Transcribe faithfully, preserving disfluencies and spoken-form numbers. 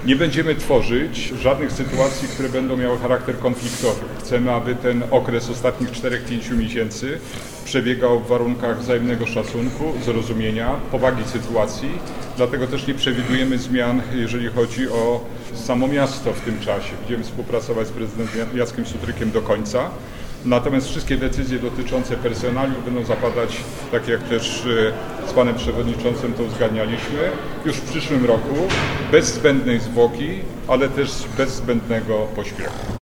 Nie będziemy tworzyć żadnych sytuacji, które będą miały charakter konfliktowy. Chcemy, aby ten okres ostatnich czterech pięciu miesięcy przebiegał w warunkach wzajemnego szacunku, zrozumienia, powagi sytuacji. Dlatego też nie przewidujemy zmian, jeżeli chodzi o samo miasto w tym czasie. Będziemy współpracować z prezydentem Jackiem Sutrykiem do końca. Natomiast wszystkie decyzje dotyczące personaliów będą zapadać, tak jak też z panem przewodniczącym to uzgadnialiśmy, już w przyszłym roku, bez zbędnej zwłoki, ale też bez zbędnego pośpiechu.